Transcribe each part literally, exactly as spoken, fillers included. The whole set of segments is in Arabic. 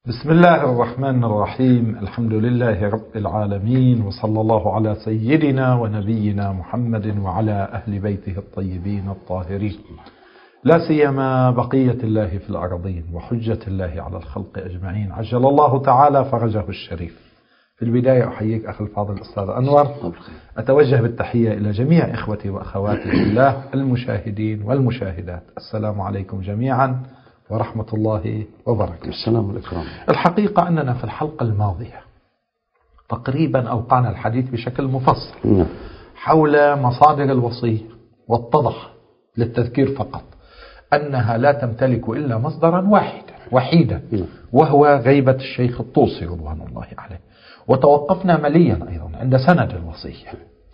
بسم الله الرحمن الرحيم. الحمد لله رب العالمين، وصلى الله على سيدنا ونبينا محمد وعلى أهل بيته الطيبين الطاهرين، لا سيما بقية الله في الأرضين وحجة الله على الخلق أجمعين، عجل الله تعالى فرجه الشريف. في البداية أحييك أخي الفاضل الأستاذ أنور، أتوجه بالتحية إلى جميع إخوتي وأخواتي بالله المشاهدين والمشاهدات. السلام عليكم جميعا ورحمة الله وبركاته. السلام عليكم. الحقيقة أننا في الحلقة الماضية تقريبا أوقعنا الحديث بشكل مفصل حول مصادر الوصية، واتضح للتذكير فقط أنها لا تمتلك إلا مصدرا واحدا وحيدا، وهو غيبة الشيخ الطوسي رضوان الله عليه. وتوقفنا مليا أيضا عند سند الوصية،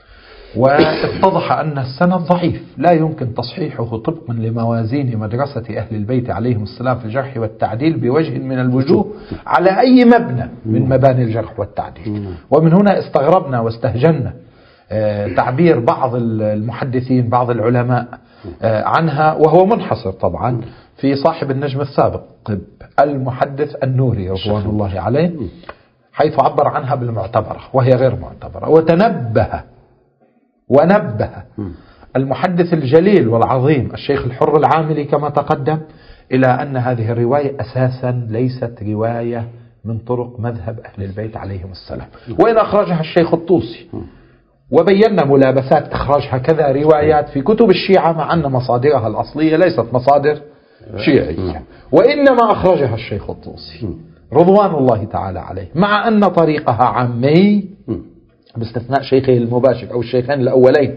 واتضح أن السند ضعيف لا يمكن تصحيحه طبقا لموازين مدرسة أهل البيت عليهم السلام في الجرح والتعديل بوجه من الوجوه على أي مبنى من مباني الجرح والتعديل. ومن هنا استغربنا واستهجنا تعبير بعض المحدثين بعض العلماء عنها، وهو منحصر طبعا في صاحب النجم السابق المحدث النوري رضوان الله عليه، حيث عبر عنها بالمعتبرة وهي غير معتبرة. وتنبه ونبه المحدث الجليل والعظيم الشيخ الحر العاملي كما تقدم إلى أن هذه الرواية أساسا ليست رواية من طرق مذهب أهل البيت عليهم السلام، وإن أخرجها الشيخ الطوسي. وبينا ملابسات إخراج هكذا روايات في كتب الشيعة، مع أن مصادرها الأصلية ليست مصادر شيعية، وإنما أخرجها الشيخ الطوسي رضوان الله تعالى عليه، مع أن طريقها عامي باستثناء شيخه المباشر أو الشيخين الأولين،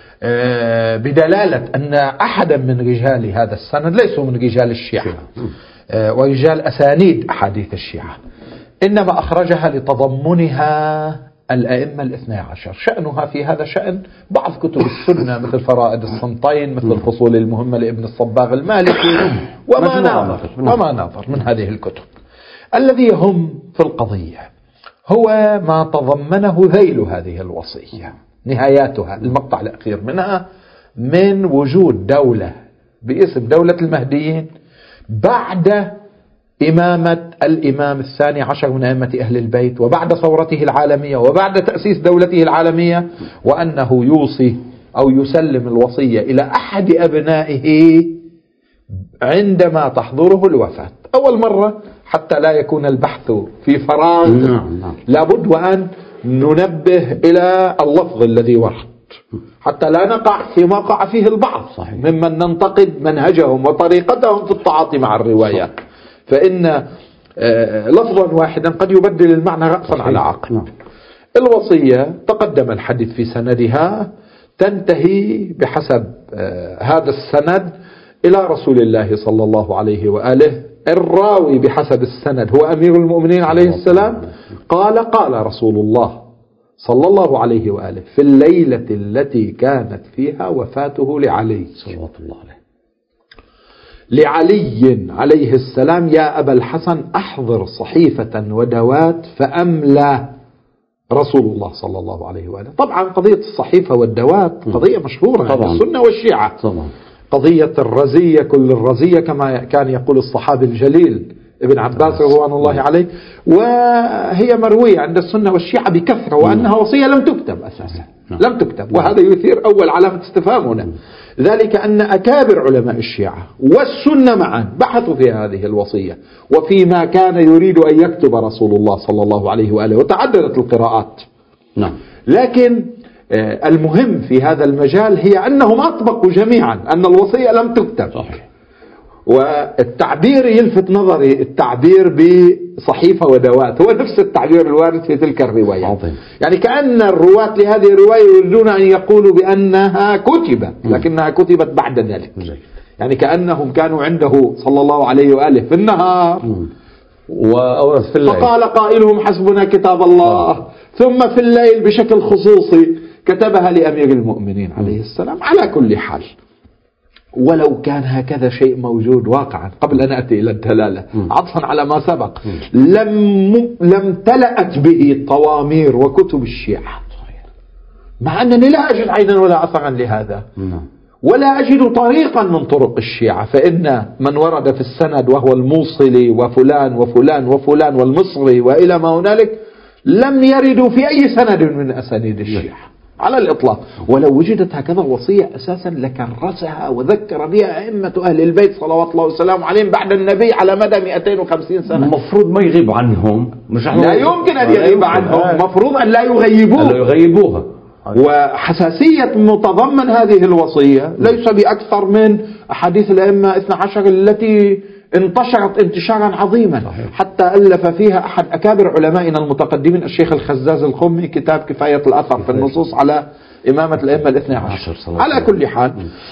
بدلالة أن أحدا من رجال هذا السند ليسوا من رجال الشيعة ورجال أسانيد أحاديث الشيعة، إنما أخرجها لتضمنها الأئمة الاثنى عشر. شأنها في هذا شأن بعض كتب السنة مثل فرائد الصمتين، مثل الفصول المهمة لابن الصباغ المالكي، وما ناظر وما ناظر من هذه الكتب. الذي يهم في القضية هو ما تضمنه ذيل هذه الوصية، نهاياتها المقطع الأخير منها، من وجود دولة باسم دولة المهديين بعد إمامة الإمام الثاني عشر من أئمة أهل البيت، وبعد ثورته العالمية، وبعد تأسيس دولته العالمية، وأنه يوصي أو يسلم الوصية إلى أحد أبنائه عندما تحضره الوفاة. أول مرة حتى لا يكون البحث في فراغ، لابد وأن ننبه إلى اللفظ الذي ورد حتى لا نقع فيما وقع فيه البعض ممن ننتقد منهجهم وطريقتهم في التعاطي مع الروايات، فإن لفظا واحدا قد يبدل المعنى رأسا على عقب. الوصية تقدم الحديث في سندها، تنتهي بحسب هذا السند إلى رسول الله صلى الله عليه وآله. الراوي بحسب السند هو أمير المؤمنين عليه السلام، قال قال رسول الله صلى الله عليه وآله في الليلة التي كانت فيها وفاته لعلي صلى الله عليه لعلي عليه السلام: يا أبا الحسن أحضر صحيفة ودوات فأملى رسول الله صلى الله عليه وآله. طبعا قضية الصحيفة والدوات قضية مشهورة عند السنة والشيعة، طبعا قضية الرزية كل الرزية كما كان يقول الصحابي الجليل ابن عباس رضوان الله عليه، وهي مروية عند السنة والشيعة بكثرة، وأنها وصية لم تكتب أساسا، لم تكتب. وهذا يثير أول علامة استفهام هنا، ذلك أن أكابر علماء الشيعة والسنة معا بحثوا في هذه الوصية وفيما كان يريد أن يكتب رسول الله صلى الله عليه وآله، وتعددت القراءات. نعم. لكن المهم في هذا المجال هي أنهم أطبقوا جميعا أن الوصية لم تكتب. صحيح. والتعبير يلفت نظري، التعبير بصحيفة ودوات هو نفس التعبير الوارد في تلك الرواية. عظيم. يعني كأن الرواة لهذه الرواية يريدون أن يقولوا بأنها كتبت، لكنها كتبت بعد ذلك. يعني كأنهم كانوا عنده صلى الله عليه وآله في النهار وأورث في الليل، فقال قائلهم حسبنا كتاب الله. م. ثم في الليل بشكل خصوصي كتبها لأمير المؤمنين عليه السلام. على كل حال، ولو كان هكذا شيء موجود واقعا قبل أن أتي إلى الدلالة عطفا على ما سبق، لم لم تلأت به طوامير وكتب الشيعة، مع أنني لا أجد عينا ولا أثرا لهذا. ولا أجد طريقا من طرق الشيعة، فإن من ورد في السند وهو الموصلي وفلان وفلان وفلان والمصري وإلى ما هنالك لم يردوا في أي سند من أسانيد الشيعة على الإطلاق. ولو وجدت هكذا وصية أساسا لكرسها وذكر بها أئمة أهل البيت صلوات الله وسلامه عليهم بعد النبي على مدى مئتين وخمسين سنة. المفروض ما يغيب عنهم، مش لا يمكن أن يغيب عنهم، مفروض أن لا يغيبوه لا يغيبوها. وحساسية متضمن هذه الوصية ليس بأكثر من أحاديث الأئمة اثنا عشر التي انتشرت انتشارا عظيما، حتى ألف فيها أحد أكابر علمائنا المتقدمين الشيخ الخزاز الخمي كتاب كفاية الأثر في النصوص على إمامة الأئمة الاثنى عشر. على كل حال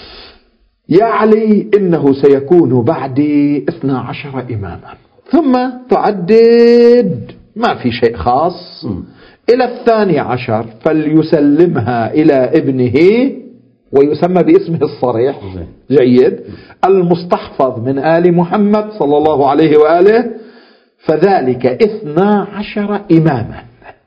يا علي إنه سيكون بعدي اثنى عشر إماما، ثم تعدد ما في شيء خاص إلى الثاني عشر فليسلمها إلى ابنه، ويسمى باسمه الصريح جيد المستحفظ من آل محمد صلى الله عليه وآله، فذلك اثنا عشر إماما.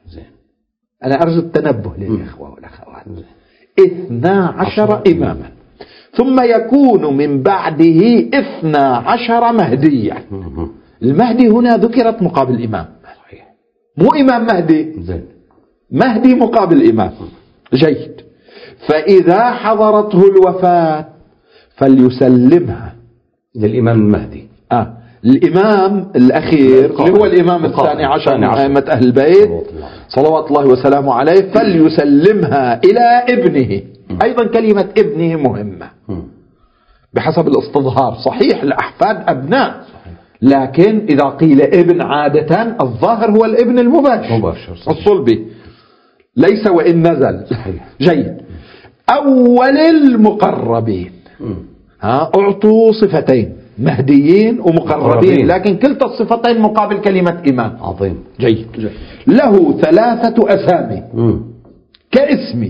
أنا أرجو التنبه للإخوة والأخوات، اثنا عشر إماما، ثم يكون من بعده اثنا عشر مهديا. المهدي هنا ذكرت مقابل إمام، مو إمام مهدي، مهدي مقابل إمام. جيد. فإذا حضرته الوفاة فليسلمها للإمام المهدي، آه. الإمام الأخير اللي هو الإمام الثاني عشر من أئمة أهل البيت صلوات الله وسلامه عليه، فليسلمها إلى ابنه. أيضا كلمة ابنه مهمة بحسب الاستظهار. صحيح الأحفاد أبناء، لكن إذا قيل ابن عادة الظاهر هو الابن المباشر الصلبي، ليس وإن نزل. جيد. أول المقربين، ها أعطوا صفتين، مهديين ومقربين، لكن كلتا الصفتين مقابل كلمة إمام. عظيم. جيد. جيد. له ثلاثة أسامي كاسمي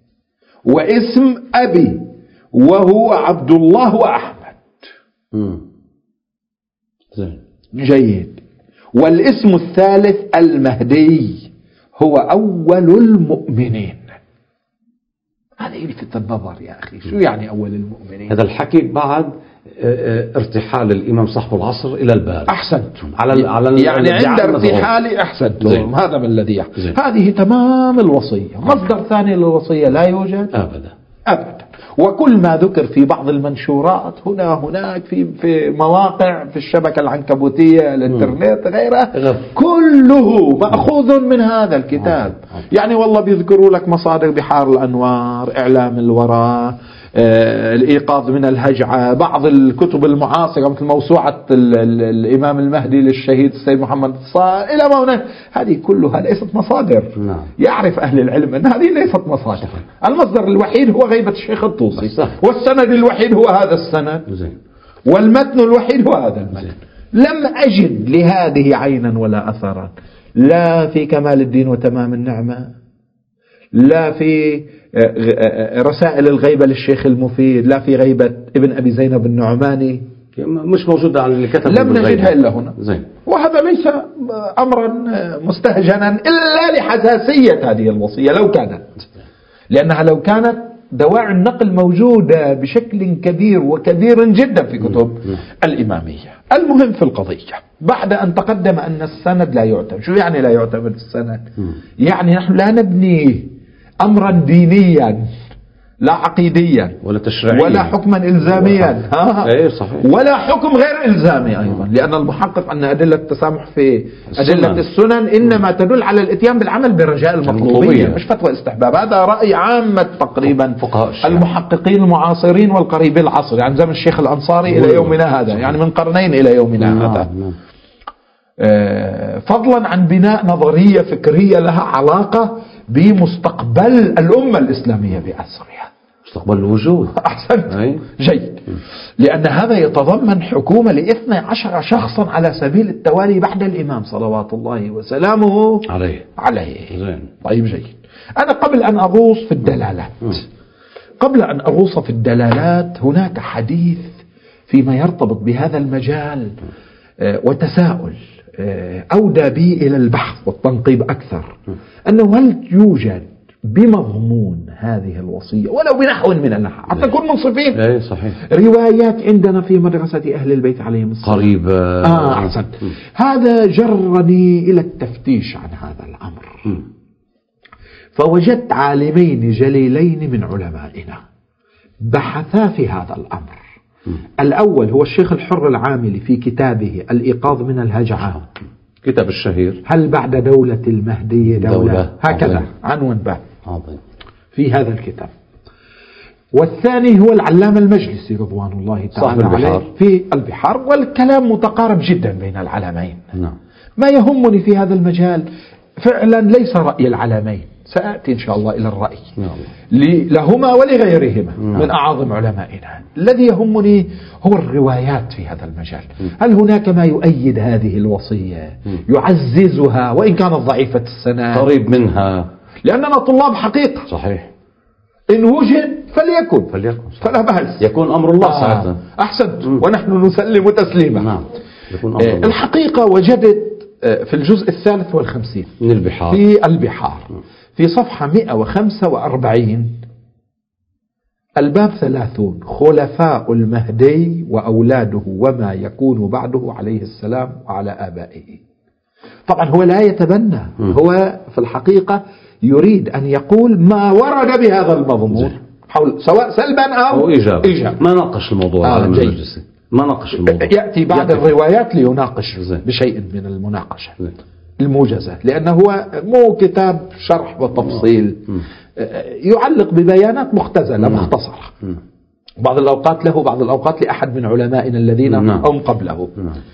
واسم أبي، وهو عبد الله وأحمد. جيد. والاسم الثالث المهدي، هو أول المؤمنين. هذا يلفت النظر يا أخي، شو يعني أول المؤمنين؟ هذا الحكي بعد ارتحال الإمام صاحب العصر إلى الباري. أحسنتم. على على يعني عند ارتحالي أحسنتم. هذا ما الذي يحصل. هذه تمام الوصية. مصدر ثاني للوصية لا يوجد أبدا أبدا. وكل ما ذكر في بعض المنشورات هنا هناك في في مواقع في الشبكة العنكبوتية الانترنت غيرها كله مأخوذ من هذا الكتاب. يعني والله بيذكروا لك مصادر بحار الأنوار، إعلام الورى، آه، الإيقاظ من الهجعة، بعض الكتب المعاصرة مثل موسوعة ال ال الإمام المهدي للشهيد السيد محمد الصالح إلى ما هناك. هذه كلها ليست مصادر. نعم. يعرف أهل العلم أن هذه ليست مصادر. المصدر الوحيد هو غيبة الشيخ الطوسي، والسند الوحيد هو هذا السند، والمتن الوحيد هو هذا المتن. لم أجد لهذه عينا ولا أثرا، لا في كمال الدين وتمام النعمة، لا في رسائل الغيبة للشيخ المفيد، لا في غيبة ابن أبي زينب النعماني، مش موجودة على اللي كتب. لم نجدها إلا هنا. زين. وهذا ليس أمرا مستهجنا إلا لحساسية هذه الوصية لو كانت، لأنها لو كانت دواعي النقل موجودة بشكل كبير وكبير جدا في كتب الإمامية. المهم في القضية بعد أن تقدم أن السند لا يعتمد. شو يعني لا يعتمد السند؟ يعني نحن لا نبني أمرا دينيا لا عقيديا ولا تشريعيا ولا حكما إلزاميا، ايه صحيح، ولا حكم غير إلزامي أيضا، لأن المحقق أن أدلة التسامح في أدلة السنن إنما تدل على الإتيان بالعمل برجاء المطلوبية، مش فتوى استحباب. هذا رأي عامة تقريبا المحققين المعاصرين والقريب العصر، يعني زمن الشيخ الأنصاري إلى يومنا هذا، يعني من قرنين إلى يومنا هذا. فضلا عن بناء نظرية فكرية لها علاقة بمستقبل الأمة الإسلامية بأسرها، مستقبل الوجود. أحسنت. جيد. لأن هذا يتضمن حكومة لاثني عشر شخصا على سبيل التوالي بعد الإمام صلوات الله وسلامه عليه عليه. زين. طيب جيد. أنا قبل أن أغوص في الدلالات قبل أن أغوص في الدلالات هناك حديث فيما يرتبط بهذا المجال وتساؤل أودى بي إلى البحث والتنقيب أكثر، أنه هل يوجد بمضمون هذه الوصية ولو بنحو من النحو حتى نكون منصفين. اي صحيح. روايات عندنا في مدرسة أهل البيت عليهم السلام قريبة. آه أحسن. هذا جرني إلى التفتيش عن هذا الأمر. م. فوجدت عالمين جليلين من علمائنا بحثا في هذا الأمر. م. الأول هو الشيخ الحر العاملي في كتابه الإيقاظ من الهجعة، كتاب الشهير، هل بعد دولة المهدي دولة, دولة. هكذا عظيم. عنوان به عظيم في هذا الكتاب. والثاني هو العلامة المجلسي رضوان الله تعالى عليه في البحار، والكلام متقارب جدا بين العلمين. نعم. ما يهمني في هذا المجال فعلا ليس رأي العلمين، سأتي إن شاء الله إلى الرأي نعم. لهما ولغيرهما نعم. من أعظم علمائنا. الذي يهمني هو الروايات في هذا المجال. هل هناك ما يؤيد هذه الوصية يعززها وإن كانت ضعيفة السند قريب منها؟ لأننا طلاب حقيقة. صحيح. إن وجد فليكن فليكن فلا بأس، يكون أمر الله آه. ساعتها. أحسنت. ونحن نسلم تسليما. نعم. يكون أمر آه. الحقيقة وجدت في الجزء الثالث والخمسين من البحار في البحار في صفحة مئة وخمسة وأربعين الباب ثلاثون خلفاء المهدي وأولاده وما يكون بعده عليه السلام وعلى آبائه. طبعا هو لا يتبنى، هو في الحقيقة يريد أن يقول ما ورد بهذا المضمون حول سواء سلبا أو إيجابا. إيجاب. ما ناقش الموضوع. آه ما ناقش الموضوع. يأتي بعد يأتي. الروايات ليناقش زي. بشيء من المناقشة زي. الموجزة، لأنه هو مو كتاب شرح وتفصيل، يعلق ببيانات مختزلة مختصرة، بعض الأوقات له بعض الأوقات لأحد من علمائنا الذين هم قبله.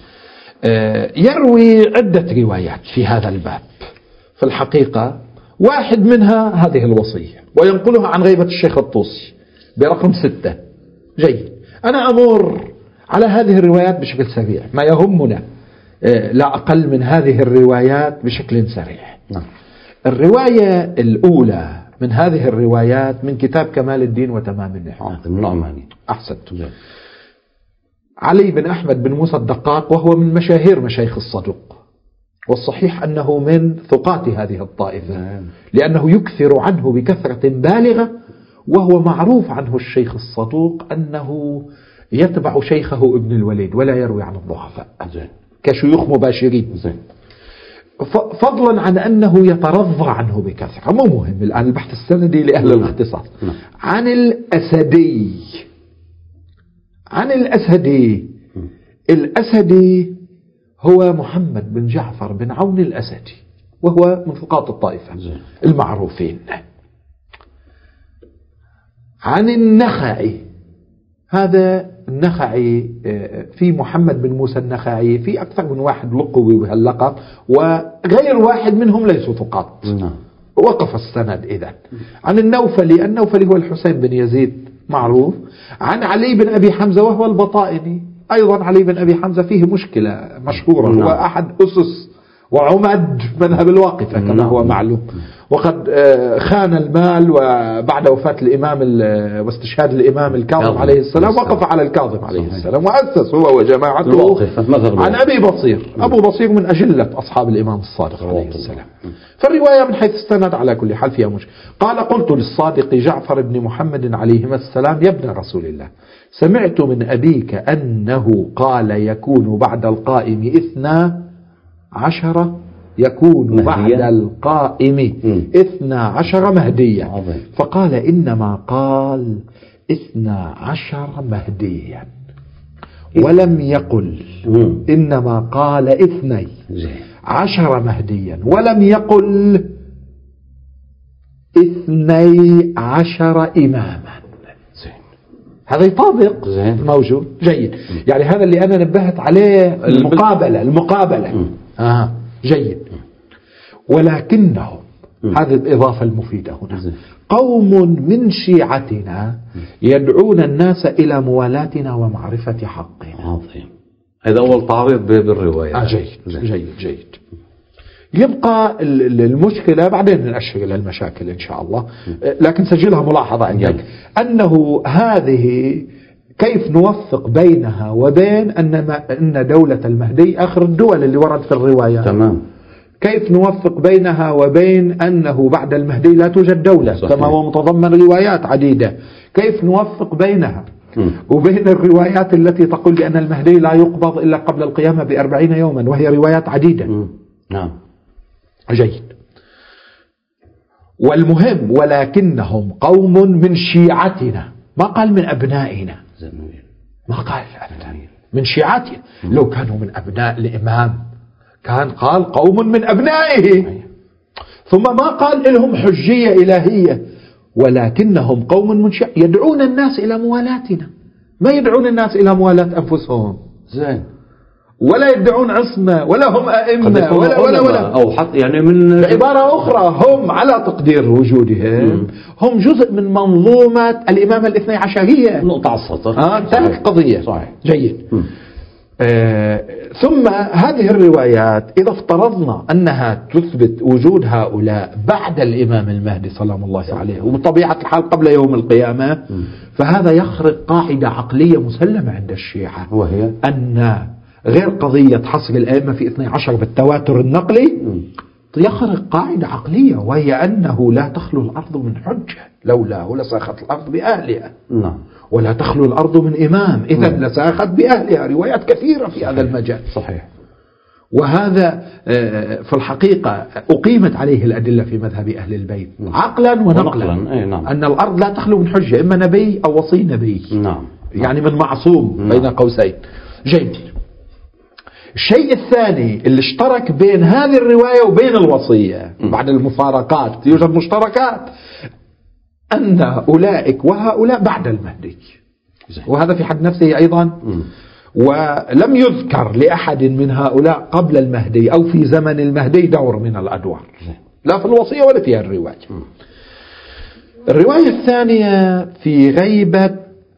يروي عدة روايات في هذا الباب في الحقيقة، واحد منها هذه الوصية وينقلها عن غيبة الشيخ الطوسي برقم ستة. جيد. أنا أمر على هذه الروايات بشكل سريع، ما يهمنا لا أقل من هذه الروايات بشكل سريع. نعم. الرواية الأولى من هذه الروايات من كتاب كمال الدين وتمام النحو النعماني. أحسنت. علي بن أحمد بن موسى الدقاق، وهو من مشاهير مشايخ الصدوق، والصحيح أنه من ثقات هذه الطائفة. نعم. لأنه يكثر عنه بكثرة بالغة، وهو معروف عنه الشيخ الصدوق أنه يتبع شيخه ابن الوليد ولا يروي عن الضعفاء كشيوخ مباشرين. زين. فضلا عن أنه يترضى عنه بكثرة. مو مهم الآن البحث السندي لأهل الاختصاص. عن الأسدي عن الأسدي الأسدي هو محمد بن جعفر بن عون الأسدي، وهو من ثقات الطائفة المعروفين. عن النخعي، هذا النخعي في محمد بن موسى النخعي في أكثر من واحد لقبوا بهاللقب، وغير واحد منهم ليسوا ثقات. وقف السند إذن. عن النوفلي، النوفلي هو الحسين بن يزيد معروف. عن علي بن أبي حمزة وهو البطائني، أيضا علي بن أبي حمزة فيه مشكلة مشهورة، هو أحد أسس وعمد مذهب الواقفة كما هو معلوم، وقد خان المال، وبعد وفاة الإمام واستشهاد الإمام الكاظم عليه السلام وقف على الكاظم عليه السلام وأسس هو وجماعته عن أبي بصير. أبو بصير من أجلة أصحاب الإمام الصادق عليه السلام. فالرواية من حيث السند على كل حال فيها مشكلة. قال: قلت للصادق جعفر بن محمد عليهما السلام: يا ابن رسول الله، سمعت من أبيك أنه قال يكون بعد القائم إثنى عشر يكون مهدية. بعد القائم إثنى عشر مهديا. عظيم. فقال: إنما قال إثنى عشر مهديا ولم يقل مم. إنما قال إثني عشر مهديا ولم يقل إثني عشر إماما. هذا يطابق موجود. جيد. يعني هذا اللي أنا نبهت عليه، المقابلة المقابلة آه. جيد. ولكنهم، هذه الإضافة المفيدة هنا، قوم من شيعتنا يدعون الناس إلى موالاتنا ومعرفة حقنا. عظيم. هذا أول تعريض بالرواية. آه جيد. جيد جيد. يبقى المشكلة بعدين نأشر إلى المشاكل إن شاء الله، لكن سجلها ملاحظة عندك أنه هذه كيف نوفق بينها وبين أن أن دولة المهدي آخر الدول اللي ورد في الرواية. تمام. كيف نوفق بينها وبين أنه بعد المهدي لا توجد دولة صحيح. كما هو متضمن روايات عديدة. كيف نوفق بينها م. وبين الروايات التي تقول بأن المهدي لا يقبض إلا قبل القيامة بأربعين يوما، وهي روايات عديدة م. نعم. جيد. والمهم ولكنهم قوم من شيعتنا، ما قال من أبنائنا، ما قال من شيعتنا. لو كانوا من أبناء الإمام كان قال قوم من أبنائه، ثم ما قال لهم حجية إلهية، ولكنهم قوم من شيعة يدعون الناس إلى موالاتنا، ما يدعون الناس إلى موالاة أنفسهم زين، ولا يدعون عصمة ولا هم أئمة ولا ولا ولا أو حق يعني من بعبارة أخرى هم على تقدير وجودهم هم جزء من منظومة الإمامة الاثني عشرية. نقطة على السطر. آه انتهت قضية. صحيح. جيد. آه ثم هذه الروايات إذا افترضنا أنها تثبت وجود هؤلاء بعد الإمام المهدي سلام الله عليه وبطبيعة الحال قبل يوم القيامة م. فهذا يخرق قاعدة عقلية مسلمة عند الشيعة، وهي أن غير قضية حصر الأئمة في اثني عشر بالتواتر النقلي م. يخرق قاعدة عقلية، وهي أنه لا تخلو الأرض من حجة، لولا لساخت الأرض بأهلها. نعم. ولا تخلو الأرض من إمام، إذن لساخت بأهلها. روايات كثيرة في هذا المجال. صحيح. وهذا في الحقيقة أقيمت عليه الأدلة في مذهب أهل البيت عقلا ونقلا، نعم. أن الأرض لا تخلو من حجة، إما نبي أو وصي نبي. نعم. يعني من معصوم نعم. بين قوسين. جيد. الشيء الثاني اللي اشترك بين هذه الرواية وبين الوصية بعد المفارقات، يوجد مشتركات، أن أولئك وهؤلاء بعد المهدي، وهذا في حد نفسه أيضا م. ولم يذكر لأحد من هؤلاء قبل المهدي أو في زمن المهدي دور من الأدوار، لا في الوصية ولا في الرواية. م. الرواية الثانية في غيبة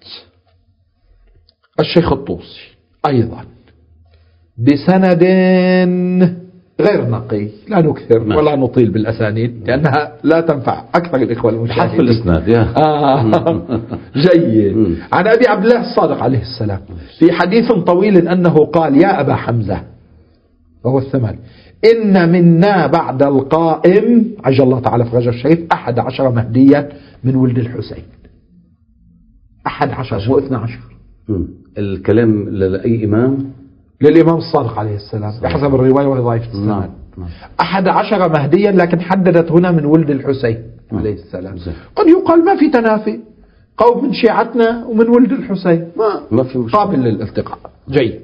الشيخ الطوسي أيضا بسند غير نقي، لا نكثر نعم. ولا نطيل بالأسانيد لأنها لا تنفع أكثر الإخوة المشاهدين. حذف الإسناد يا آه. جيد. عن أبي عبد الله الصادق عليه السلام في حديث طويل أنه قال: يا أبا حمزة، وهو الثماني، إن منا بعد القائم عجل الله تعالى فرجه الشريف أحد عشر مهديا من ولد الحسين. أحد عشر مو اثنى عشر. الكلام لأي إمام؟ للإمام الصادق عليه السلام بحسب الرواية وهي ضعيفة السند. نعم. أحد عشر مهديا، لكن حددت هنا من ولد الحسين عليه السلام. قد يقال ما في تنافي، قوم من شيعتنا ومن ولد الحسين ما, ما في قابل للالتقاء. جيد.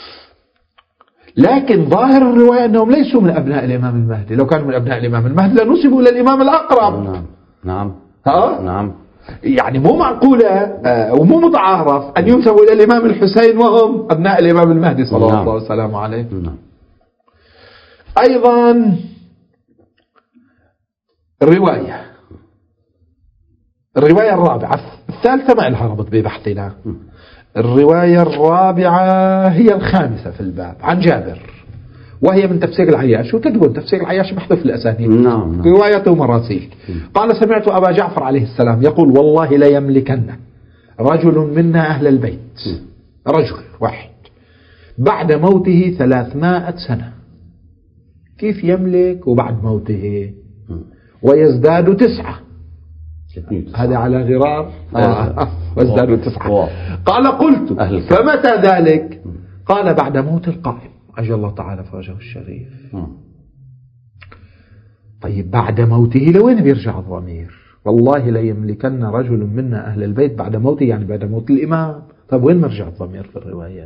لكن ظاهر الرواية أنهم ليسوا من أبناء الإمام المهدي، لو كانوا من أبناء الإمام المهدي لنسبوا إلى الإمام الأقرب. نعم نعم ها؟ نعم. يعني مو معقولة آه ومو متعارف أن ينسبوا إلى الإمام الحسين وهم أبناء الإمام المهدي صلى الله عليه وسلم عليه. نعم. أيضا الرواية الرواية الرابعة الثالثة ما لها ربط ببحثنا. الرواية الرابعة هي الخامسة في الباب عن جابر، وهي من تفسير العياش، وتدرون تفسير العياش محذوف الأسانيد. نعم نعم. روايته مراسيل. قال: سمعت أبا جعفر عليه السلام يقول: والله لا يملكن رجل منا أهل البيت، رجل واحد، بعد موته ثلاثمائة سنة. كيف يملك وبعد موته؟ ويزداد تسعة، هذا على غرار آه. ويزداد تسعة. قال: قلت: فمتى ذلك؟ قال: بعد موت القائم عجل الله تعالى فرجه الشريف. طيب بعد موته لوين بيرجع الضمير؟ والله لا يملكن رجل منا أهل البيت بعد موته، يعني بعد موت الإمام. طيب وين مرجع الضمير في الرواية؟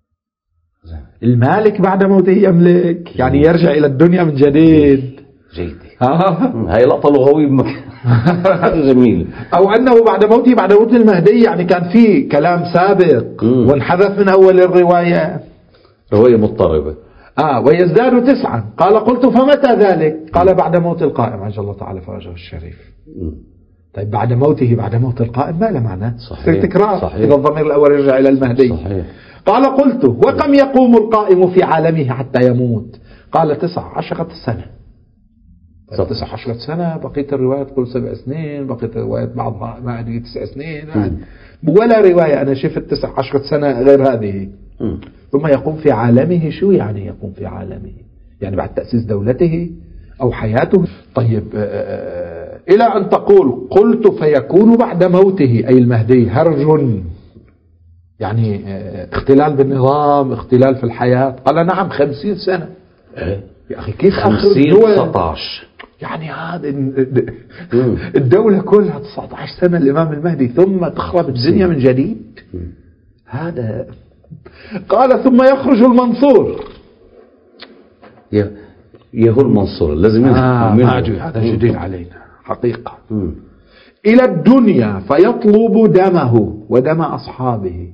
المالك بعد موته يملك، يعني يرجع إلى الدنيا من جديد. جيد. هاي لقطة لغوية بمكان. جميل. أو أنه بعد موته بعد موت المهدي، يعني كان في كلام سابق وانحذف من أول الرواية. رواية مضطربة. آه ويزداد تسعا. قال: قلت: فمتى ذلك؟ قال: بعد موت القائم عجل الله تعالى فرجه الشريف. م. طيب بعد موته بعد موت القائم ما له معنى؟ صحيح. تكرار. صحيح. إذا الضمير الأول يرجع إلى المهدي. صحيح. قال: قلت: وكم يقوم القائم في عالمه حتى يموت؟ قال: تسع عشرة سنة. تسع عشرة سنة. بقية الروايات تقول سبع سنين، بقية الروايات بعضها ما أدري تسع سنين، ولا رواية أنا شفت تسع عشرة سنة غير هذه. م. ثم يقوم في عالمه. شو يعني يقوم في عالمه؟ يعني بعد تأسيس دولته أو حياته. طيب آه إلى أن تقول قلت فيكون بعد موته أي المهدي هرج، يعني آه اختلال بالنظام، اختلال في الحياة. قال نعم خمسين سنة. يا أخي كيف خمسين تسعة عشر يعني هذا الدولة كلها تسعة عشر سنة الإمام المهدي ثم تخرب الدنيا من جديد. هذا قال ثم يخرج المنصور. يا يا هو المنصور لازم آه هذا جديد علينا حقيقة. مم. إلى الدنيا فيطلب دمه ودم أصحابه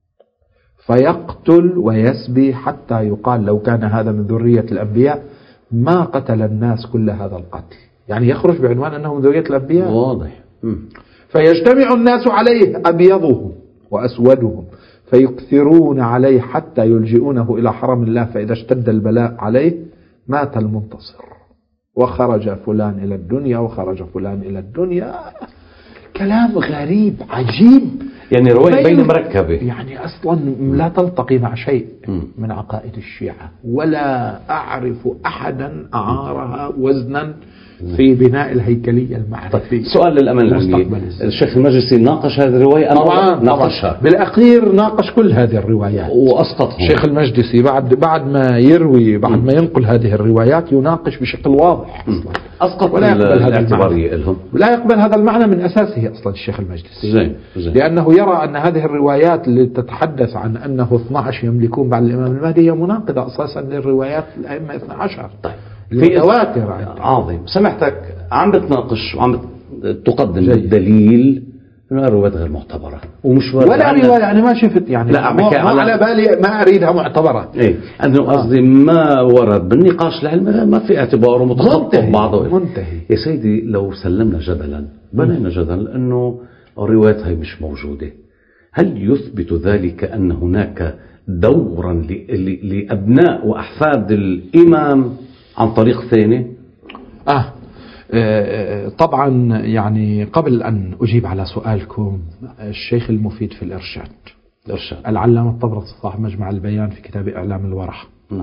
فيقتل ويسبي حتى يقال لو كان هذا من ذرية الأنبياء ما قتل الناس كل هذا القتل. يعني يخرج بعنوان أنه من ذرية الأنبياء واضح. مم. فيجتمع الناس عليه أبيضهم وأسودهم فيكثرون عليه حتى يلجئونه إلى حرم الله، فإذا اشتد البلاء عليه مات المنتصر وخرج فلان إلى الدنيا وخرج فلان إلى الدنيا. كلام غريب عجيب، يعني رواية بين مركبة، يعني أصلا لا تلتقي مع شيء من عقائد الشيعة، ولا أعرف أحدا أعارها وزنا في بناء الهيكلية المعرفية. سؤال للأمن العلمي، الشيخ المجلسي ناقش هذه الرواية؟ طبعا ناقشها بالأخير، ناقش كل هذه الروايات وأسقطها. الشيخ المجلسي بعد بعد ما يروي بعد ما ينقل هذه الروايات يناقش بشكل واضح أصلا. أسقط ولا يقبل هذا الاعتبارية لهم، لا يقبل هذا المعنى من أساسه أصلا الشيخ المجلسي. زين زين. لأنه يرى أن هذه الروايات اللي تتحدث عن أنه اثني عشر يملكون بعد الإمام المهدي هي مناقضة أساسا للروايات الأئمة اثني عشر. طيب في تواتر عظيم. سمعتك عم بتناقش وعم تقدم بالدليل انه الروايات غير معتبره ومش ولا روايه، انا ما شفت يعني لا ما على, على بالي ما اريدها معتبره. ايه انا قصدي آه. ما ورد بالنقاش العلمي ما في اعتباره متخطى بعضه. منتهي يا سيدي. لو سلمنا جدلا بنينا جدلا انه الروايات هي مش موجوده، هل يثبت ذلك ان هناك دورا لابناء واحفاد الامام عن طريق ثاني؟ آه. آه طبعا يعني قبل أن أجيب على سؤالكم، الشيخ المفيد في الإرشاد الإرشاد العلامة الطبرسي صاحب مجمع البيان في كتاب إعلام الورع، نعم.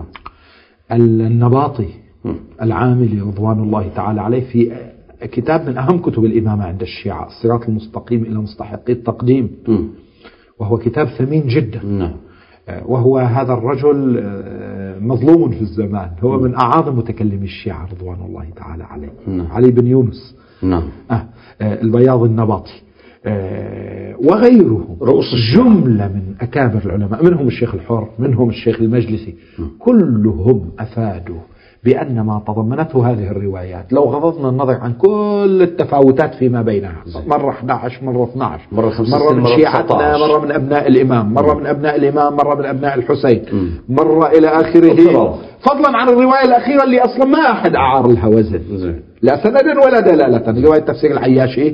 النباطي م. العاملي رضوان الله تعالى عليه في كتاب من أهم كتب الإمامة عند الشيعة، الصراط المستقيم إلى مستحقي التقديم، م. وهو كتاب ثمين جدا. نعم. وهو هذا الرجل مظلوم في الزمان، هو من أعاظم متكلمي الشيعة رضوان الله تعالى عليه. نعم. علي بن يونس، نعم. آه البياض النباطي آه وغيره، رؤوس جملة من أكابر العلماء، منهم الشيخ الحر، منهم الشيخ المجلسي، م. كلهم أفادوا بأن ما تضمنته هذه الروايات لو غضضنا النظر عن كل التفاوتات فيما بينها، مرة أحد عشر مرة اثني عشر مرة, مرة من شيعتنا، مرة من أبناء الإمام، مرة من أبناء الإمام، مرة من أبناء الحسين، مرة إلى آخره، فضلا عن الرواية الأخيرة اللي أصلا ما أحد أعار لها وزن لا سندا ولا دلالة، رواية تفسير العياشي.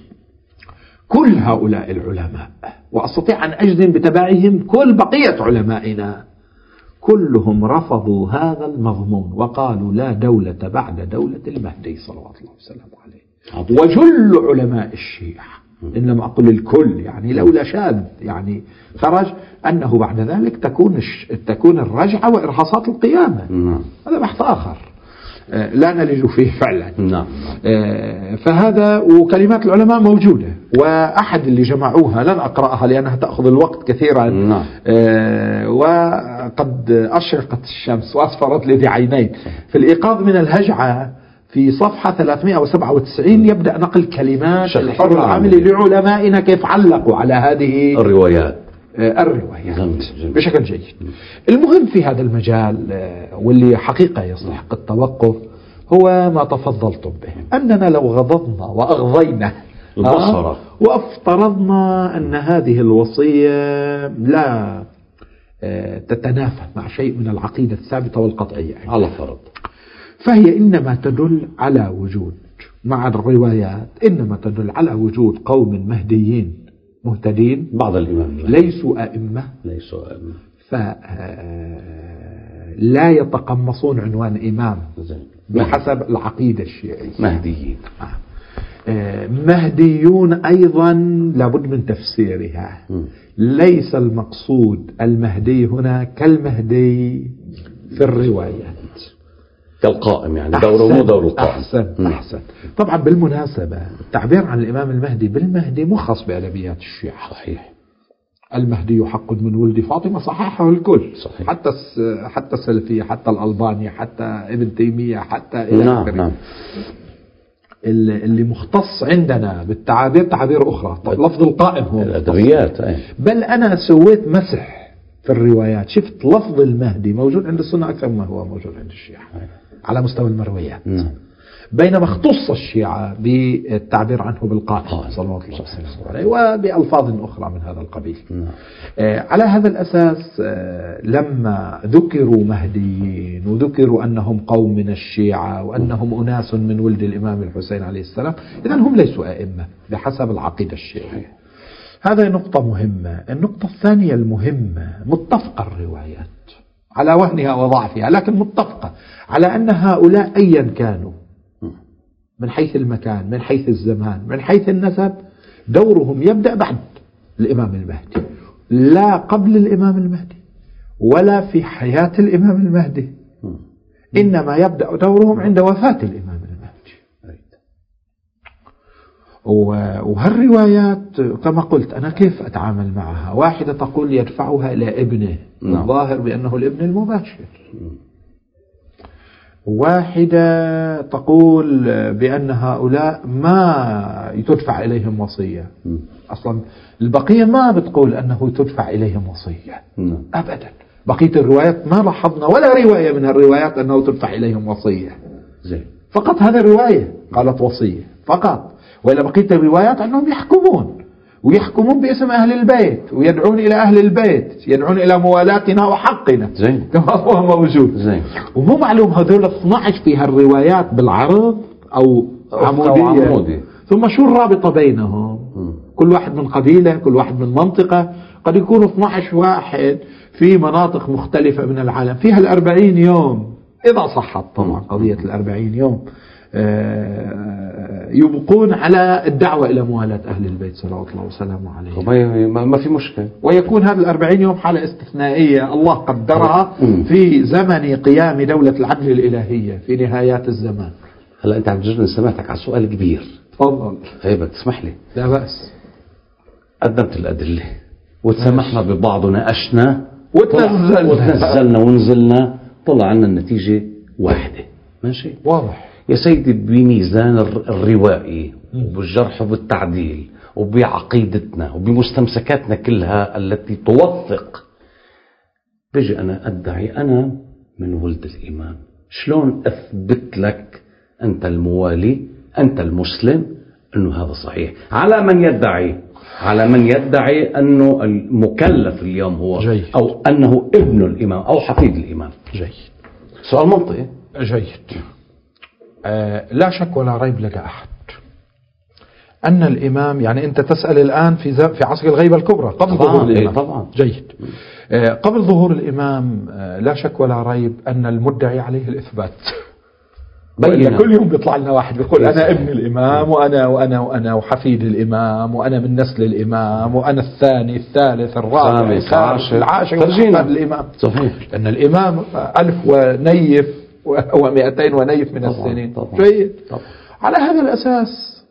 كل هؤلاء العلماء، وأستطيع أن أجزم بتبعهم كل بقية علمائنا، كلهم رفضوا هذا المضمون وقالوا لا دولة بعد دولة المهدي صلوات الله وسلامه عليه. وجل علماء الشيعة، إن لم أقل الكل، يعني لولا شاذ يعني خرج، أنه بعد ذلك تكون تكون الرجعة وإرهاصات القيامة. هذا بحث آخر لا نلج فيه فعلا. نعم. فهذا وكلمات العلماء موجودة، وأحد اللي جمعوها لن أقرأها لأنها تأخذ الوقت كثيرا. نعم. وقد أشرقت الشمس وأصفرت لذي عينين في الإيقاظ من الهجعة في صفحة ثلاثمائة وسبعة وتسعين يبدأ نقل كلمات الحر العاملي لعلمائنا كيف علقوا على هذه الروايات الروايات بشكل جيد. المهم في هذا المجال واللي حقيقة يستحق التوقف هو ما تفضلتم به، أننا لو غضضنا وأغضينا البصرة وافترضنا أن هذه الوصية لا تتنافى مع شيء من العقيدة الثابتة والقطعية على فرض، فهي إنما تدل على وجود، مع الروايات إنما تدل على وجود قوم مهديين مهتدين بعض الإمام ليسوا أئمة ليسوا أئمة فلا يتقمصون عنوان إمام بحسب العقيدة الشيعية. مهديين مهديون أيضا لابد من تفسيرها. م. ليس المقصود المهدي هنا كالمهدي في الروايات، كالقائم، يعني دوره مو دور القائم. أحسن أحسن. طبعا بالمناسبة التعبير عن الإمام المهدي بالمهدي مخص بأدبيات الشيعة. صحيح. المهدي حق من ولد فاطمة صححه الكل. صحيح. حتى حتى السلفية، حتى الألباني، حتى ابن تيمية، حتى إلى نعم آخره. نعم. اللي مختص عندنا بالتعابير تعابير أخرى. لفظ القائم هو الأدبيات. بل أنا سويت مسح في الروايات، شفت لفظ المهدي موجود عند السنة أكثر ما هو موجود عند الشيعة على مستوى المرويات. م. بينما اختص الشيعة بالتعبير عنه بالقائم صلى الله عليه وسلم عليه وبألفاظ أخرى من هذا القبيل. آه على هذا الأساس آه لما ذكروا مهديين وذكروا أنهم قوم من الشيعة وأنهم أناس من ولد الإمام الحسين عليه السلام، إذن هم ليسوا أئمة بحسب العقيدة الشيعية. هذا نقطة مهمة. النقطة الثانية المهمة، متفقة الروايات على وهنها وضعفها، لكن متفقة على أن هؤلاء أيا كانوا من حيث المكان، من حيث الزمان، من حيث النسب، دورهم يبدأ بعد الإمام المهدي، لا قبل الإمام المهدي ولا في حياة الإمام المهدي، إنما يبدأ دورهم عند وفاة الإمام المهدي. وهالروايات كما قلت أنا كيف أتعامل معها؟ واحدة تقول يدفعها إلى ابنه، الظاهر بأنه الابن المباشر. واحدة تقول بأن هؤلاء ما تدفع إليهم وصية. أصلا البقية ما بتقول أنه تدفع إليهم وصية أبدا. بقية الروايات ما لاحظنا ولا رواية من الروايات أنه تدفع إليهم وصية. فقط هذه الرواية قالت وصية فقط. وإلى بقية الروايات أنهم يحكمون ويحكمون باسم أهل البيت ويدعون إلى أهل البيت، يدعون إلى موالاتنا وحقنا زين. كما هو موجود زين. ومو معلوم هذول اثني عشر في هالروايات بالعرض أو عمودية, عمودية. ثم شو الرابطة بينهم؟ م. كل واحد من قبيلة، كل واحد من منطقة، قد يكون اثني عشر واحد في مناطق مختلفة من العالم فيها الأربعين يوم إذا صحت طبعا قضية الأربعين يوم يبقون على الدعوة إلى موالاة أهل البيت صلوات الله وسلامه عليه. ما في مشكلة. ويكون هذا الأربعين يوم حالة استثنائية الله قدرها في زمن قيام دولة العدل الإلهية في نهايات الزمان. هلا أنت عم تجرني سمعتك على سؤال كبير. تفضل. هيبك تسمح لي. لا بأس. قدمت الأدلة وتسمحنا ببعض وناقشنا وتنزلنا وتنزلنا ونزلنا، طلع عنا النتيجة واحدة. ماشي واضح يا سيدي. بميزان الروائي وبالجرح وبالتعديل وبعقيدتنا وبمستمسكاتنا كلها التي توثق، بيجي أنا أدعي أنا من ولد الإمام. شلون أثبت لك أنت الموالي أنت المسلم أنه هذا صحيح؟ على من يدعي على من يدعي أنه المكلف اليوم هو جيد. أو أنه ابن الإمام أو حفيد الإمام. جيد. سؤال منطقي. جيد. آه لا شك ولا ريب لدى أحد أن الإمام، يعني أنت تسأل الآن في في عصر الغيبة الكبرى قبل ظهور الإمام. طبعا. جيد. آه قبل ظهور الإمام آه لا شك ولا ريب أن المدعي عليه الإثبات. بينا. كل يوم بيطلع لنا واحد بيقول أنا ابن الإمام وأنا وأنا وأنا وحفيد الإمام وأنا من نسل الإمام وأنا الثاني الثالث الرابع الخامس العاشر وحفيد الإمام. صحيح. لأن الإمام ألف ونيف ومئتين ونيف من طبعًا السنين. طبعًا جيد. طبعًا. على هذا الأساس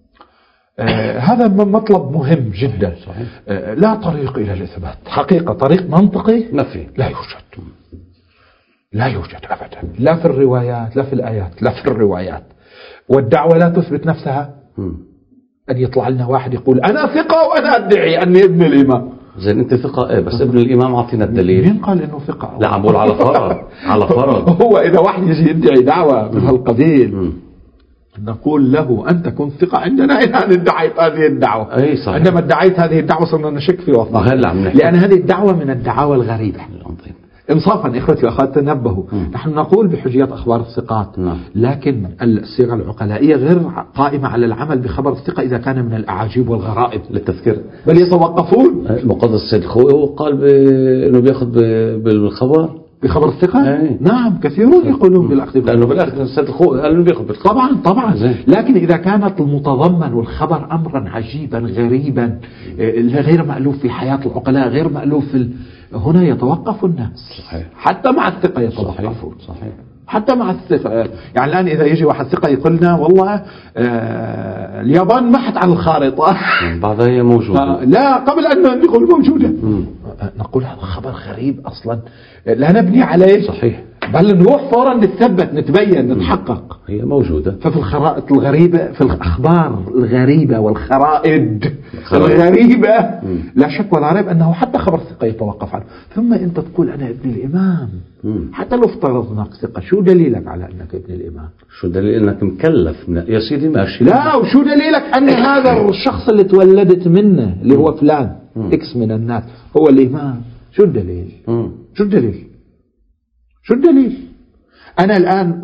آه هذا مطلب مهم جدا. آه لا طريق إلى الإثبات حقيقة، طريق منطقي نفي لا يوجد، لا يوجد أبدا، لا في الروايات لا في الآيات لا في الروايات. والدعوة لا تثبت نفسها. م. أن يطلع لنا واحد يقول أنا ثقة وأنا أدعي أني ابن الإمام. زين أنت ثقة إيه بس ابن الإمام عطينا الدليل. مين قال إنه ثقة؟ لا عم بقول على فرض على فرض. هو إذا واحد يجي يدعي دعوة من هالقبيل م. نقول له أنت كن ثقة عندنا إذا ادعيت هذه الدعوة. أي صحيح. عندما ادعيت هذه الدعوة صرنا نشك في وفاة، لأن هذه الدعوة من الدعاوى الغريبة. انصافا إخوتي وأخوات تنبهوا. م. نحن نقول بحجية أخبار الثقات، م. لكن الصيغة العقلائية غير قائمة على العمل بخبر الثقة إذا كان من الأعاجيب والغرائب للتذكير، بل يتوقفون. المقدس السيد الخوئي هو قال أنه بيأخذ بالخبر بخبر الثقة. أي. نعم كثيرون يقولون بالأخذ، لأنه بالآخر السيد الخوئي قال أنه بيأخذ بالخبر. طبعا طبعا زي. لكن إذا كانت المتضمن والخبر أمرا عجيبا غريبا غير مألوف في حياة العقلاء، غير مألوف في ال... هنا يتوقف الناس. صحيح. حتى مع الثقة يتوقفون. صحيح. صحيح. حتى مع الثقة. يعني الآن إذا يجي واحد ثقة يقولنا والله آه اليابان محت على الخارطة بعضها هي موجودة، لا قبل أن نقول موجودة، نقول هذا خبر غريب أصلا لا نبني عليه، صحيح، بل نروح فورا نتثبت نتبين نتحقق، هي موجودة. ففي الخرائط الغريبة، في الأخبار الغريبة والخرائط الغريبة مم. لا شك ولا ريب أنه حتى خبر ثقة يتوقف عنه. ثم أنت تقول أنا ابن الإمام، مم. حتى لو افترضناك ثقة، شو دليلك على أنك ابن الإمام؟ شو دليل أنك مكلف من... يا سيدي ماشي، لا، وشو دليلك أن هذا الشخص اللي تولدت منه اللي هو فلان مم. إكس من الناس هو الإمام؟ شو الدليل؟ مم. شو الدليل؟ شو الدليل؟ أنا الآن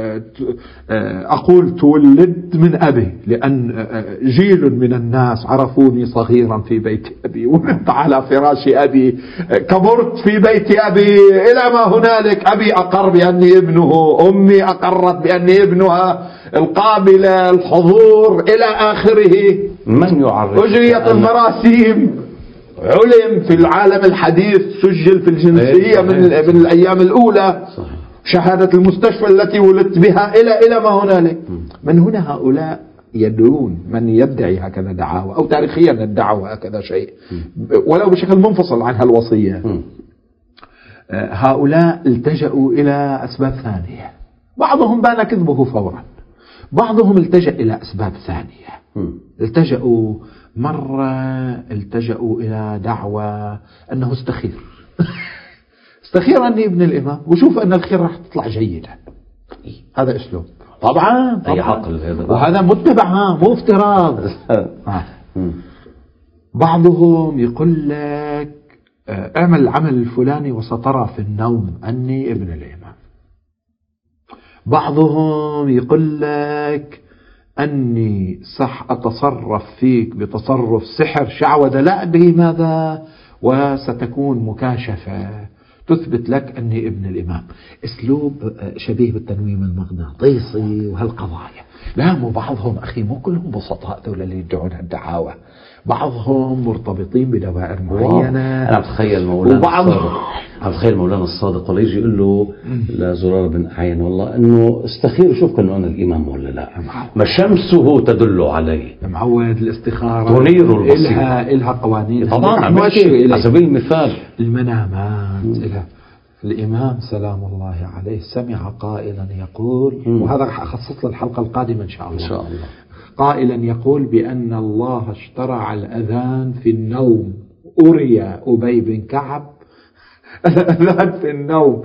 أقول تولدت من أبي لأن جيل من الناس عرفوني صغيرا في بيت أبي، ولدت على فراش أبي، كبرت في بيت أبي إلى ما هنالك، أبي أقر بأني ابنه، أمي أقرت بأني ابنها القابلة الحضور إلى آخره. من يعرف؟ أجريت المراسيم، علم في العالم الحديث، سجل في الجنسية من, من الأيام الأولى، صحيح. شهادة المستشفى التي ولدت بها إلى إلى ما هنالك. من هنا هؤلاء يدعون، من يدعي هكذا دعاوى أو تاريخيا ادعوا هكذا شيء ولو بشكل منفصل عن هالوصية، هؤلاء التجأوا إلى أسباب ثانية، بعضهم بان كذبه فورا، بعضهم التجأ إلى أسباب ثانية. التجأوا مرة التجأوا إلى دعوة أنه استخير استخير أني ابن الإمام وشوف أن الخير راح تطلع جيدة. هذا أسلوب طبعا, طبعاً. عقل هذا، وهذا متبع مو افتراض. بعضهم يقول لك اعمل العمل الفلاني وسترى في النوم أني ابن الإمام. بعضهم يقول لك أني صح أتصرف فيك بتصرف سحر شعوذة لا أدري ماذا، وستكون مكاشفة تثبت لك أني ابن الإمام. أسلوب شبيه بالتنويم المغناطيسي وهالقضايا. لا، مو بعضهم أخي، مو كلهم بسطاء ذولا اللي يدعون هالدعاوى، بعضهم مرتبطين بدوائر معينة. أنا أتخيل مولانا الصادق أتخيل مولانا الصادق ولا يجي يقول له لزرار بن أعين والله أنه استخير وشوف أنه أنا الإمام ولا لا، ما شمسه تدل عليه. معود الاستخارة تنير البصير، إلها إلها قوانين طبعا. على سبيل المثال المنامات إلها. الإمام سلام الله عليه سمع قائلا يقول، وهذا راح أخصص له الحلقة القادمة إن شاء الله, إن شاء الله. قائلا يقول بأن الله اشترع الأذان في النوم، أري أبي بن كعب الأذان في النوم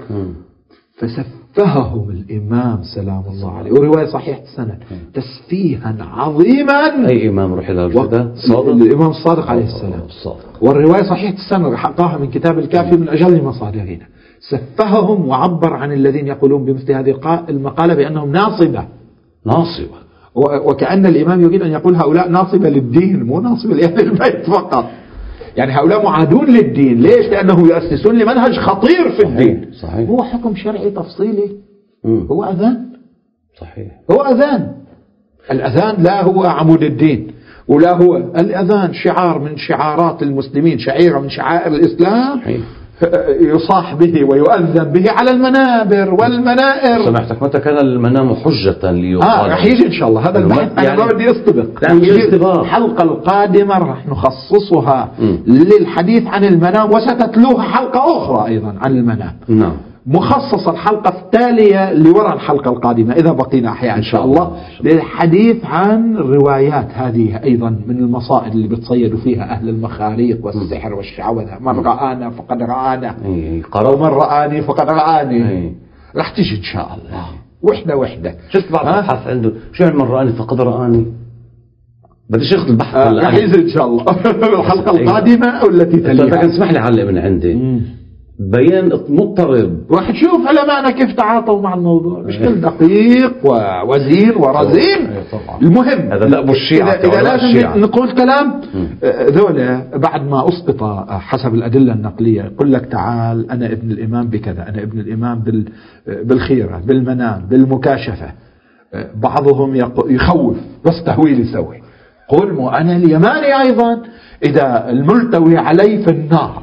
فسفههم الإمام سلام الله عليه، ورواية صحيح السند، تسفيها عظيما. أي إمام روح إلى الفدا؟ الإمام الصادق عليه السلام. والرواية صحيح السند حقاها من كتاب الكافي من أجل مصادرنا. سفههم وعبر عن الذين يقولون بمثل هذه المقالة بأنهم ناصبة ناصبة، وكأن الإمام يريد أن يقول هؤلاء ناصبة للدين مو ناصبة لأهل البيت فقط. يعني هؤلاء معادون للدين. ليش؟ لأنه يؤسسون لمنهج خطير في الدين. صحيح. هو حكم شرعي تفصيلي. مم. هو أذان. صحيح. هو أذان. الأذان لا هو عمود الدين، ولا هو الأذان شعار من شعارات المسلمين، شعيرة من شعائر الإسلام. صحيح. يصاح به ويؤذن به على المنابر والمنائر. سمحتك، متى كان المنام حجة ليقال؟ آه رح يجي إن شاء الله هذا البحث. يعني أنا ما بدي أستبق. الحلقة القادمة رح نخصصها م. للحديث عن المنام، وستتلوها حلقة أخرى أيضا عن المنام. نعم. مخصصة الحلقة التالية لوراء الحلقة القادمة إذا بقينا أحياء إن شاء الله للحديث عن الروايات هذه أيضا من المصائد اللي بتصيدوا فيها أهل المخاريق والسحر والشعوذة. من رآنا فقد رآنا، ومن رآني فقد رآني. رح تجي إن شاء الله وحدة وحدة. شفت بعض البحث عنده شو من رآني فقد رآني، بديش ياخذ البحث آه رح يجي إن شاء الله الحلقة القادمة أو التي تليها. لكن اسمح لي علق من عندي مم. بيان مضطرب، راح تشوف علماءنا كيف تعاطوا مع الموضوع بشكل دقيق ووزين ورزين. المهم هذا لا بالشيعة إذا, إذا لازم نقول كلام ذولا بعد ما أسقط حسب الأدلة النقلية، يقول لك تعال أنا ابن الإمام بكذا، أنا ابن الإمام بالخيرة بالمنام بالمكاشفة. بعضهم يخوف بس تهويل يسوي. قل مو أنا اليماني أيضا إذا الملتوي علي في النار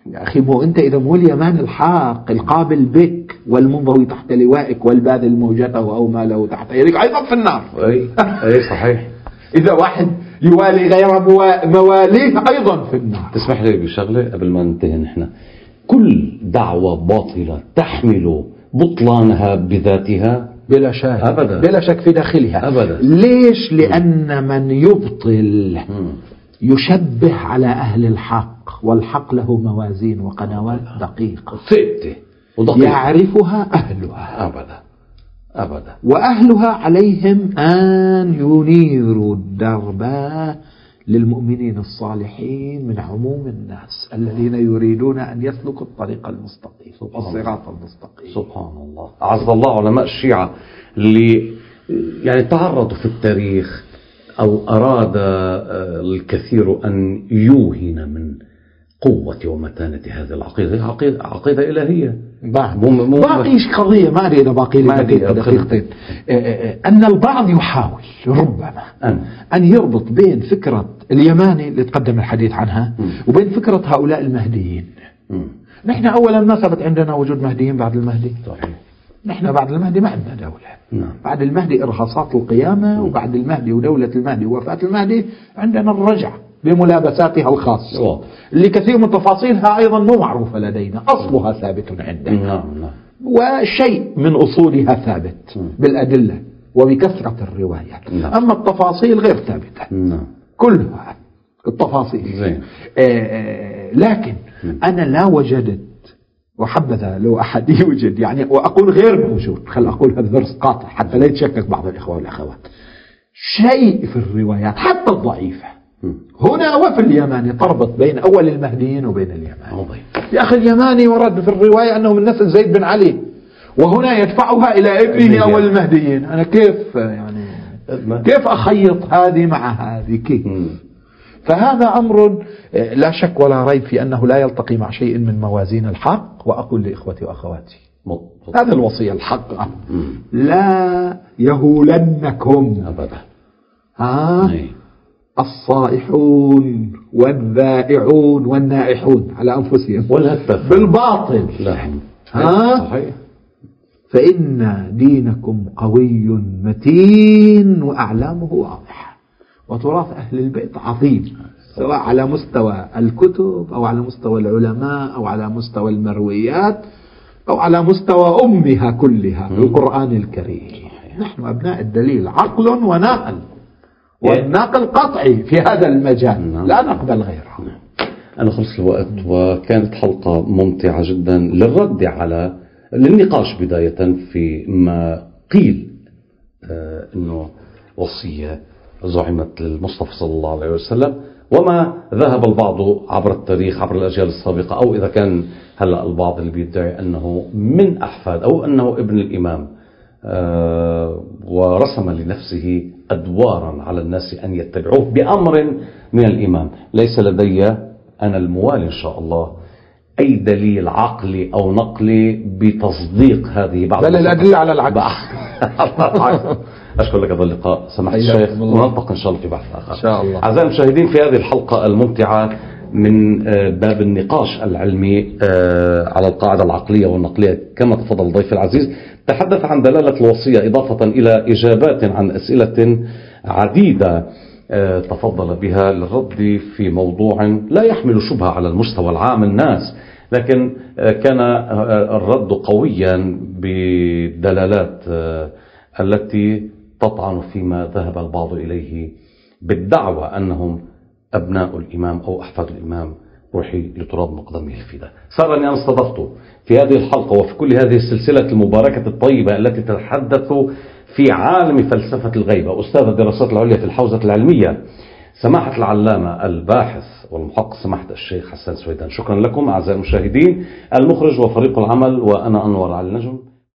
يا أخي مو أنت إذا مو اليمان الحاق القابل بك والمنضوي تحت لوائك والباذل موجته أو ماله تحت يدك أيضا في النار. أي أي صحيح. إذا واحد يوالي غير مواليه أيضا في النار. تسمح لي بشغلة قبل ما ننتهي نحن، كل دعوة باطلة تحمل بطلانها بذاتها بلا شك أبدا، بلا شك في داخلها أبدا. ليش؟ لأن من يبطل يشبه على أهل الحق، والحق له موازين وقنوات دقيقة ثابتة يعرفها أهلها أبدا أبدا، وأهلها عليهم أن ينيروا الدرب للمؤمنين الصالحين من عموم الناس الذين يريدون أن يسلكوا الطريق المستقيم الصراط المستقيم. سبحان الله. أعز الله علماء الشيعة اللي يعني تعرضوا في التاريخ أو أراد الكثير أن يوهن من قوة ومتانة هذه العقيدة، عقيدة, عقيدة إلهية. باقي قضية ما أدري إذا باقي لي دقيقتين، أن البعض يحاول ربما أن, أن يربط بين فكرة اليماني اللي تقدم الحديث عنها م. وبين فكرة هؤلاء المهديين. م. نحن أولا ما ثبت عندنا وجود مهديين بعد المهدي. صحيح. نحن بعد المهدي ما عندنا دولة. نعم. بعد المهدي إرهاصات القيامة، م. وبعد المهدي ودولة المهدي ووفاة المهدي عندنا الرجع بملابساتها الخاصة أوه. اللي كثير من تفاصيلها أيضا مو معروفة لدينا، أصلها ثابت عندنا. نعم. نعم. وشيء من أصولها ثابت م. بالأدلة وبكثرة الروايات. نعم. أما التفاصيل غير ثابتة. نعم. كلها التفاصيل زين. آه لكن م. أنا لا وجدت، وحبذا لو أحد يوجد يعني، وأقول غير موجود، خل أقول هذا درس قاطع حتى لا يتشكك بعض الإخوة والأخوات، شيء في الروايات حتى الضعيفة هنا وفي اليماني تربط بين أول المهديين وبين اليماني. يا أخي اليماني ورد في الرواية أنه من نسل زيد بن علي، وهنا يدفعها إلى ابنه أول المهديين. أنا كيف يعني كيف أخيط هذه مع هذه كيف؟ فهذا أمر لا شك ولا ريب في أنه لا يلتقي مع شيء من موازين الحق. وأقول لإخوتي وأخواتي هذه الوصية الحق، لا يهولنكم أبدا ها الصائحون والذائعون والنائحون على أنفسهم بالباطل لهم. ها صحيح. فإن دينكم قوي متين وأعلامه واضحة، وتراث أهل البيت عظيم، سواء على مستوى الكتب أو على مستوى العلماء أو على مستوى المرويات أو على مستوى أمها كلها القرآن الكريم. نحن أبناء الدليل عقل وناقل، والناقل قطعي في هذا المجال، لا نقبل غيره. أنا خلص الوقت، وكانت حلقة ممتعة جدا للرد على للنقاش بداية في ما قيل آه أنه وصية زعمت للمصطفى صلى الله عليه وسلم، وما ذهب البعض عبر التاريخ عبر الأجيال السابقة، أو إذا كان هلأ البعض اللي بيدعي أنه من أحفاد أو أنه ابن الإمام، آه ورسم لنفسه أدوارا على الناس أن يتبعوه بأمر من الإمام. ليس لدي أنا الموالي إن شاء الله أي دليل عقلي أو نقلي بتصديق هذه بعض بل الأدلة على العكس. أشكر لك هذا اللقاء سماحة الشيخ، ونلتقي إن شاء الله في بحث آخر إن شاء الله. أعزائي المشاهدين، في هذه الحلقة الممتعة من باب النقاش العلمي على القاعدة العقلية والنقلية كما تفضل ضيف العزيز، تحدث عن دلالة الوصية إضافة إلى إجابات عن أسئلة عديدة تفضل بها للرد في موضوع لا يحمل شبهة على المستوى العام الناس، لكن كان الرد قويا بدلالات التي تطعن فيما ذهب البعض إليه بالدعوة أنهم أبناء الإمام أو أحفاد الإمام روحي لتراب مقدمه الفداء. سرني أن استضفت في هذه الحلقة وفي كل هذه السلسلة المباركة الطيبة التي تتحدث في عالم فلسفة الغيبة أستاذ الدراسات العليا في الحوزة العلمية سماحة العلامة الباحث والمحقق سماحة الشيخ حسان سويدان. شكرا لكم أعزائي المشاهدين، المخرج وفريق العمل وأنا أنور علي النجم.